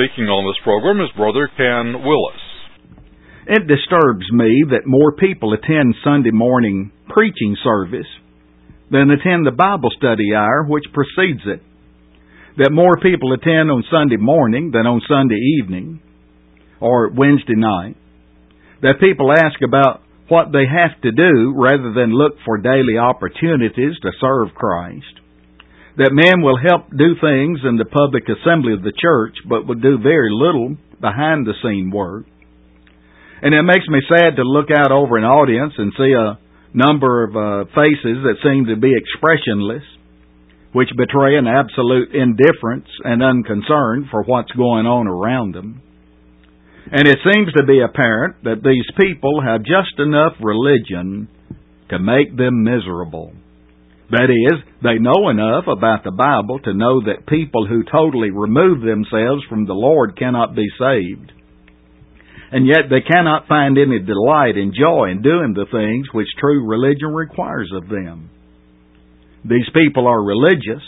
speaking on this program is Brother Ken Willis. It disturbs me that more people attend Sunday morning preaching service than attend the Bible study hour which precedes it. That more people attend on Sunday morning than on Sunday evening or Wednesday night. That people ask about what they have to do rather than look for daily opportunities to serve Christ. That men will help do things in the public assembly of the church, but will do very little behind-the-scene work. And it makes me sad to look out over an audience and see a number of faces that seem to be expressionless, which betray an absolute indifference and unconcern for what's going on around them. And it seems to be apparent that these people have just enough religion to make them miserable. That is, they know enough about the Bible to know that people who totally remove themselves from the Lord cannot be saved. And yet they cannot find any delight and joy in doing the things which true religion requires of them. These people are religious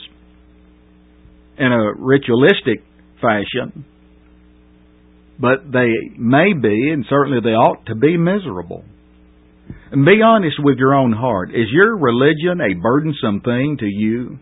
in a ritualistic fashion, but they may be, and certainly they ought to be, miserable. And be honest with your own heart. Is your religion a burdensome thing to you?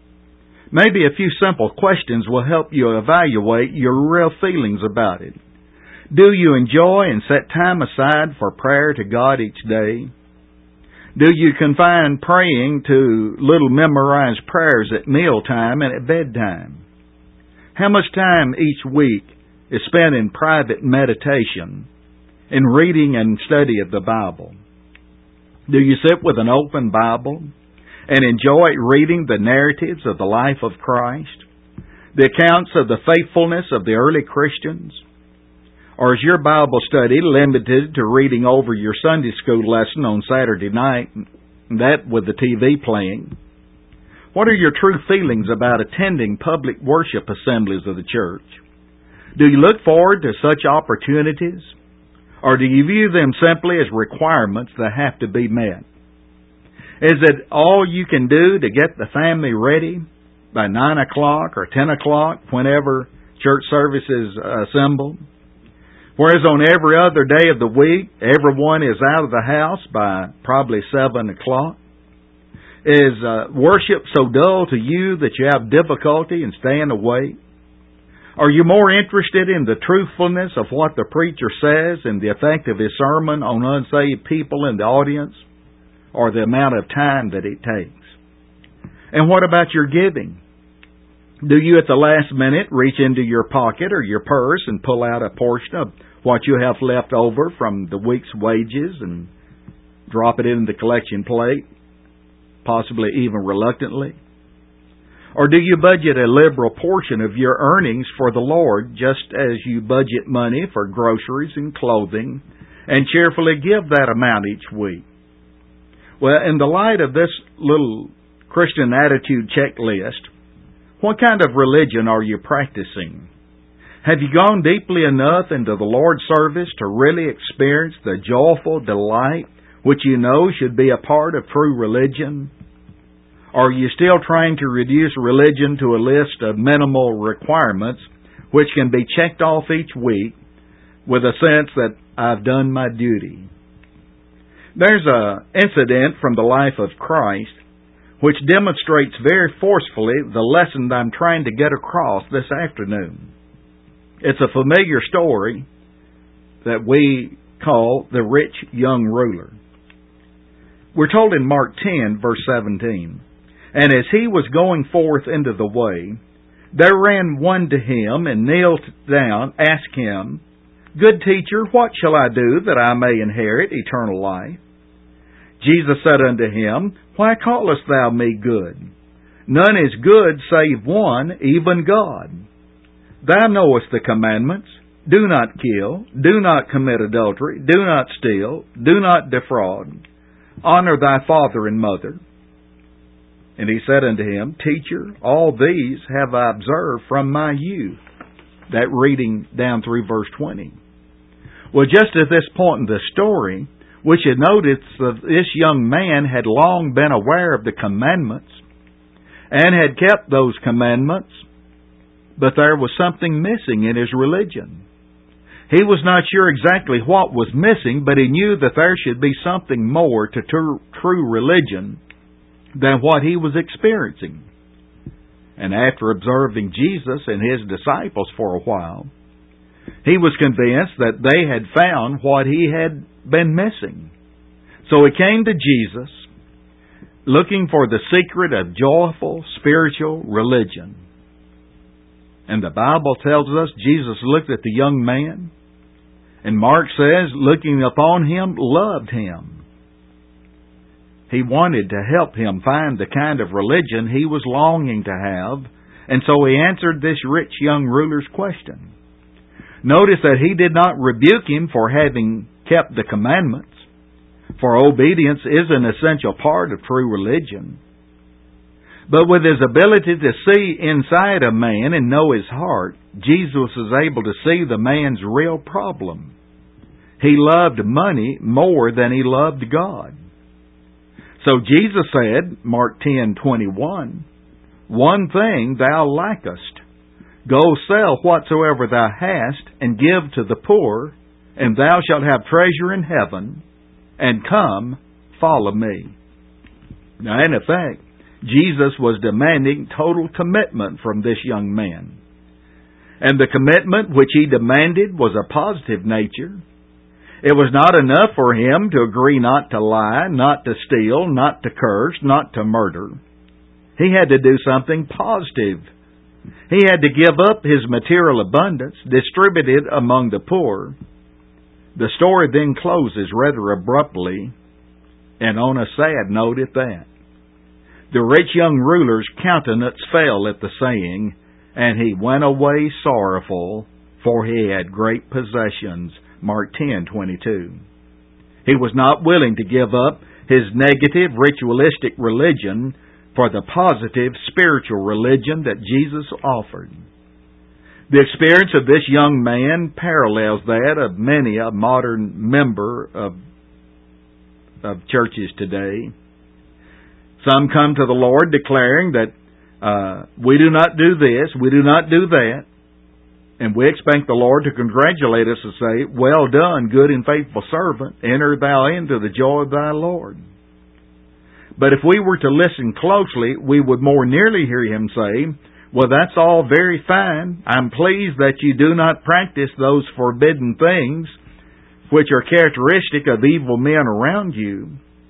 Maybe a few simple questions will help you evaluate your real feelings about it. Do you enjoy and set time aside for prayer to God each day? Do you confine praying to little memorized prayers at mealtime and at bedtime? How much time each week is spent in private meditation, in reading and study of the Bible? Do you sit with an open Bible and enjoy reading the narratives of the life of Christ, the accounts of the faithfulness of the early Christians? Or is your Bible study limited to reading over your Sunday school lesson on Saturday night, that with the TV playing? What are your true feelings about attending public worship assemblies of the church? Do you look forward to such opportunities? Or do you view them simply as requirements that have to be met? Is it all you can do to get the family ready by 9 o'clock or 10 o'clock whenever church services assemble? Whereas on every other day of the week, everyone is out of the house by probably 7 o'clock. Is worship so dull to you that you have difficulty in staying awake? Are you more interested in the truthfulness of what the preacher says and the effect of his sermon on unsaved people in the audience, or the amount of time that it takes? And what about your giving? Do you at the last minute reach into your pocket or your purse and pull out a portion of what you have left over from the week's wages and drop it in the collection plate, possibly even reluctantly? Or do you budget a liberal portion of your earnings for the Lord, just as you budget money for groceries and clothing, and cheerfully give that amount each week? Well, in the light of this little Christian attitude checklist, what kind of religion are you practicing? Have you gone deeply enough into the Lord's service to really experience the joyful delight which you know should be a part of true religion? Or are you still trying to reduce religion to a list of minimal requirements which can be checked off each week with a sense that I've done my duty? There's an incident from the life of Christ which demonstrates very forcefully the lesson that I'm trying to get across this afternoon. It's a familiar story that we call the rich young ruler. We're told in Mark 10, verse 17, "And as he was going forth into the way, there ran one to him and kneeled down, asked him, 'Good teacher, what shall I do that I may inherit eternal life?' Jesus said unto him, 'Why callest thou me good? None is good save one, even God. Thou knowest the commandments. Do not kill. Do not commit adultery. Do not steal. Do not defraud. Honor thy father and mother.' And he said unto him, 'Teacher, all these have I observed from my youth.'" That reading down through verse 20. Well, just at this point in the story, we should notice that this young man had long been aware of the commandments and had kept those commandments but there was something missing in his religion. He was not sure exactly what was missing, but he knew that there should be something more to true religion than what he was experiencing. And after observing Jesus and his disciples for a while, he was convinced that they had found what he had been missing. So he came to Jesus, looking for the secret of joyful spiritual religion. And the Bible tells us Jesus looked at the young man, and Mark says, looking upon him, loved him. He wanted to help him find the kind of religion he was longing to have, and so he answered this rich young ruler's question. Notice that he did not rebuke him for having kept the commandments, for obedience is an essential part of true religion. But with his ability to see inside a man and know his heart, Jesus is able to see the man's real problem. He loved money more than he loved God. So Jesus said, Mark 10:21, "One thing thou lackest. Go sell whatsoever thou hast, and give to the poor, and thou shalt have treasure in heaven, and come, follow me." Now, in effect, Jesus was demanding total commitment from this young man. And the commitment which he demanded was a positive nature. It was not enough for him to agree not to lie, not to steal, not to curse, not to murder. He had to do something positive. He had to give up his material abundance, distribute it among the poor. The story then closes rather abruptly, and on a sad note at that. The rich young ruler's countenance fell at the saying, and he went away sorrowful, for he had great possessions. Mark 10:22. He was not willing to give up his negative ritualistic religion for the positive spiritual religion that Jesus offered. The experience of this young man parallels that of many a modern member of churches today. Some come to the Lord declaring that we do not do this, we do not do that, and we expect the Lord to congratulate us and say, "Well done, good and faithful servant, enter thou into the joy of thy Lord." But if we were to listen closely, we would more nearly hear him say, "Well, that's all very fine. I'm pleased that you do not practice those forbidden things which are characteristic of evil men around you.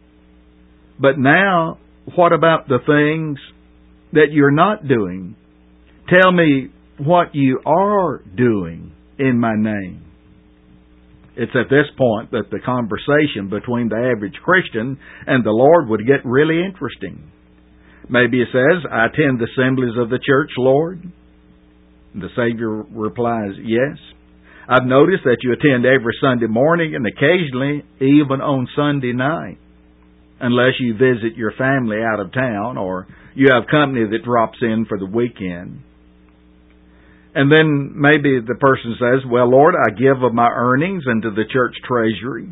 But now, what about the things that you're not doing? Tell me what you are doing in my name." It's at this point that the conversation between the average Christian and the Lord would get really interesting. Maybe he says, "I attend the assemblies of the church, Lord." And the Savior replies, "Yes. I've noticed that you attend every Sunday morning and occasionally even on Sunday night, unless you visit your family out of town or you have company that drops in for the weekend." And then maybe the person says, "Well, Lord, I give of my earnings into the church treasury."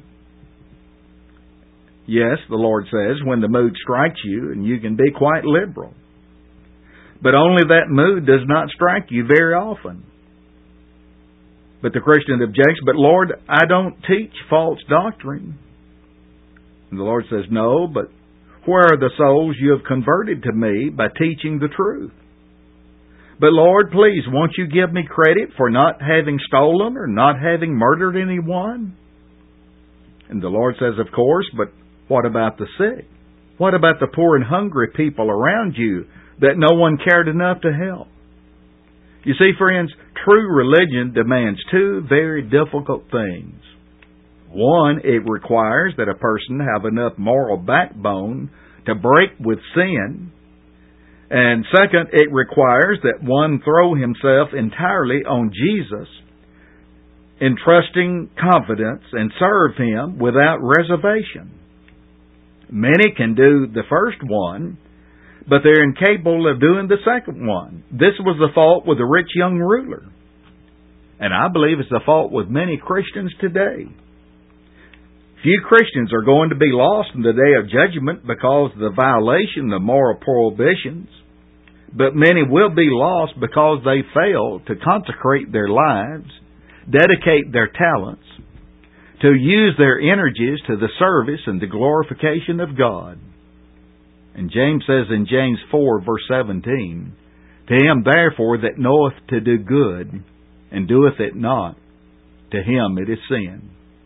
Yes, the Lord says, when the mood strikes you, and you can be quite liberal. But only that mood does not strike you very often. But the Christian objects, "But Lord, I don't teach false doctrine." And the Lord says, "No, but where are the souls you have converted to me by teaching the truth? But Lord, please, won't you give me credit for not having stolen or not having murdered anyone?" And the Lord says, "Of course, but what about the sick? What about the poor and hungry people around you that no one cared enough to help?" You see, friends, true religion demands two very difficult things. One, it requires that a person have enough moral backbone to break with sin. And second, it requires that one throw himself entirely on Jesus in trusting confidence and serve Him without reservation. Many can do the first one, but they're incapable of doing the second one. This was the fault with the rich young ruler. And I believe it's the fault with many Christians today. Few Christians are going to be lost in the day of judgment because of the violation of moral prohibitions. but many will be lost because they fail to consecrate their lives, dedicate their talents, to use their energies to the service and the glorification of God. And James says in James 4, verse 17, "To him therefore that knoweth to do good, and doeth it not, to him it is sin."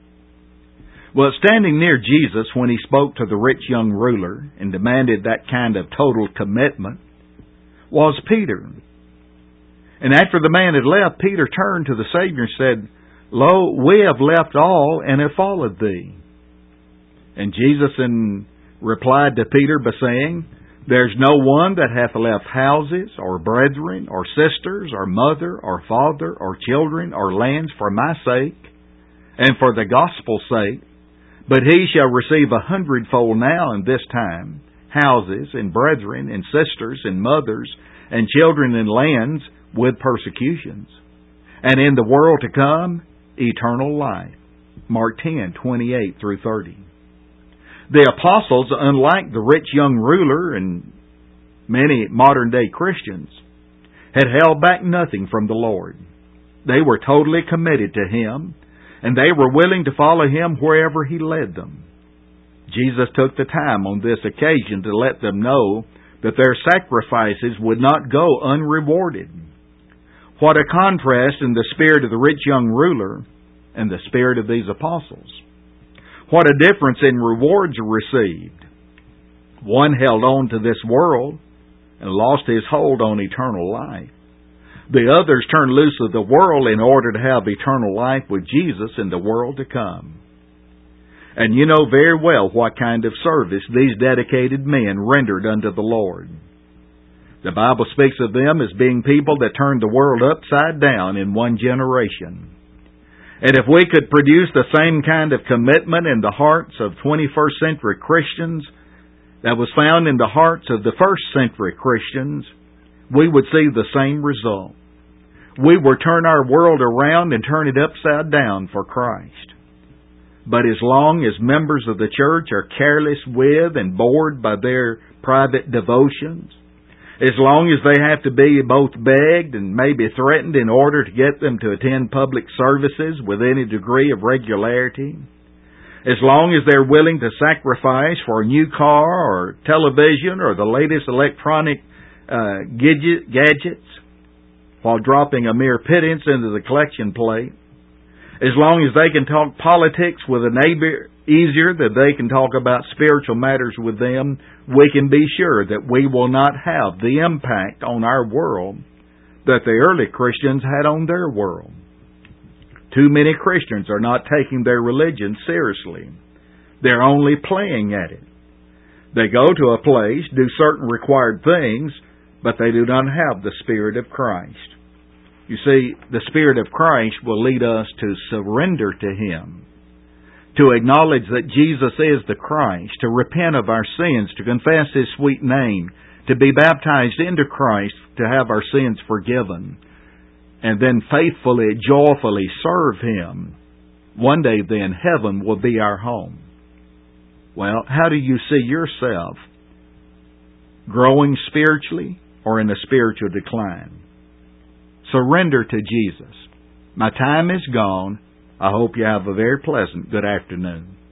Well, standing near Jesus when he spoke to the rich young ruler and demanded that kind of total commitment was Peter. And after the man had left, Peter turned to the Savior and said, "Lo, we have left all and have followed thee." And Jesus replied to Peter by saying, "There's no one that hath left houses, or brethren, or sisters, or mother, or father, or children, or lands for my sake, and for the gospel's sake, but he shall receive 100-fold now in this time, houses, and brethren, and sisters, and mothers, and children, and lands, with persecutions, and in the world to come, eternal life." Mark 10:28 through 30. The apostles, unlike the rich young ruler and many modern-day Christians, had held back nothing from the Lord. They were totally committed to Him, and they were willing to follow Him wherever He led them. Jesus took the time on this occasion to let them know that their sacrifices would not go unrewarded. What a contrast in the spirit of the rich young ruler and the spirit of these apostles. What a difference in rewards received. One held on to this world and lost his hold on eternal life. The others turned loose of the world in order to have eternal life with Jesus in the world to come. And you know very well what kind of service these dedicated men rendered unto the Lord. The Bible speaks of them as being people that turned the world upside down in one generation. And if we could produce the same kind of commitment in the hearts of 21st century Christians that was found in the hearts of the first century Christians, we would see the same result. We would turn our world around and turn it upside down for Christ. But as long as members of the church are careless with and bored by their private devotions, as long as they have to be both begged and maybe threatened in order to get them to attend public services with any degree of regularity, as long as they're willing to sacrifice for a new car or television or the latest electronic gadgets while dropping a mere pittance into the collection plate, as long as they can talk politics with a neighbor easier than they can talk about spiritual matters with them, we can be sure that we will not have the impact on our world that the early Christians had on their world. Too many Christians are not taking their religion seriously. They're only playing at it. They go to a place, do certain required things, but they do not have the Spirit of Christ. You see, the Spirit of Christ will lead us to surrender to Him, to acknowledge that Jesus is the Christ, to repent of our sins, to confess His sweet name, to be baptized into Christ, to have our sins forgiven, and then faithfully, joyfully serve Him. One day then, heaven will be our home. Well, how do you see yourself? Growing spiritually or in a spiritual decline? Surrender to Jesus. My time is gone. I hope you have a very pleasant good afternoon.